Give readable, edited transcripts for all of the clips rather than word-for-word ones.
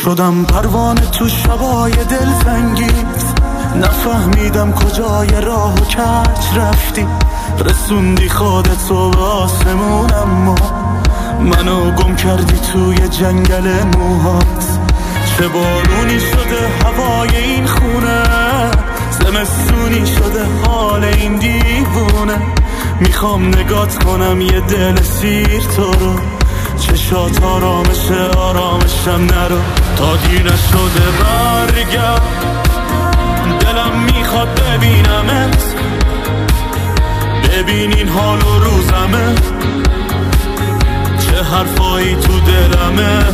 شدم پروانه تو شبای دلتنگیت، نفهمیدم کجای راه و کج رفتی، رسوندی خودتو به آسمون اما منو گم کردی توی جنگل موهات. چه بارونی شده هوای این خونه، زمستونی شده حال این دیوونه، میخوام نگات کنم یه دل سیر تو رو، چشات آرامشم نرو، تا دیر نشده برگرد، دلم میخواد ببینمت، ببین این حال و روزمه، چه حرفایی تو دلمه،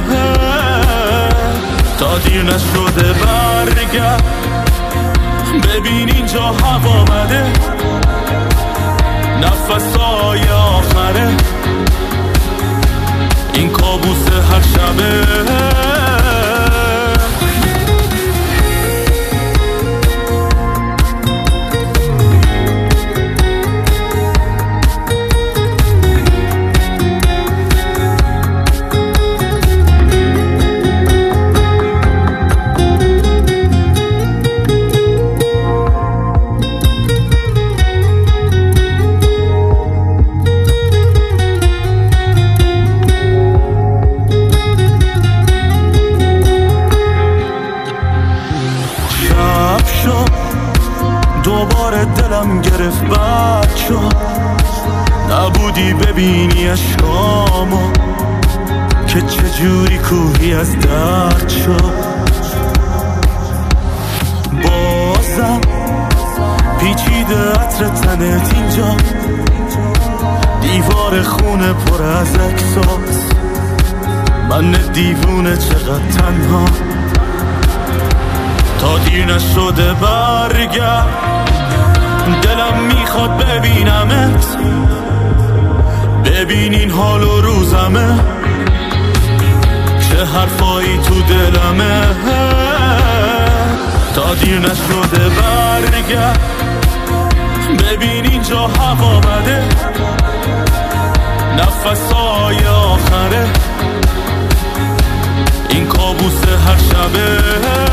تا دیر نشده برگرد، ببین اینجا هوا بده، نفسای آخره، این کابوس هر شبه. دوباره دلم گرفت بد شد، نبودی ببینی اشکامو که چجوری کوهی از درد شد. بازم پیچیده عطر تنت اینجا، دیوار خونه پر از عکسات، من دیوونه چقدر تنها، تا دیر نشده برگرد، دلم میخواد ببینمت، ببین این حال و روزمه، چه حرفایی تو دلمه، تا دیر نشده برگرد، ببین اینجا هوا بده، نفسای آخره، این کابوس هر شبه.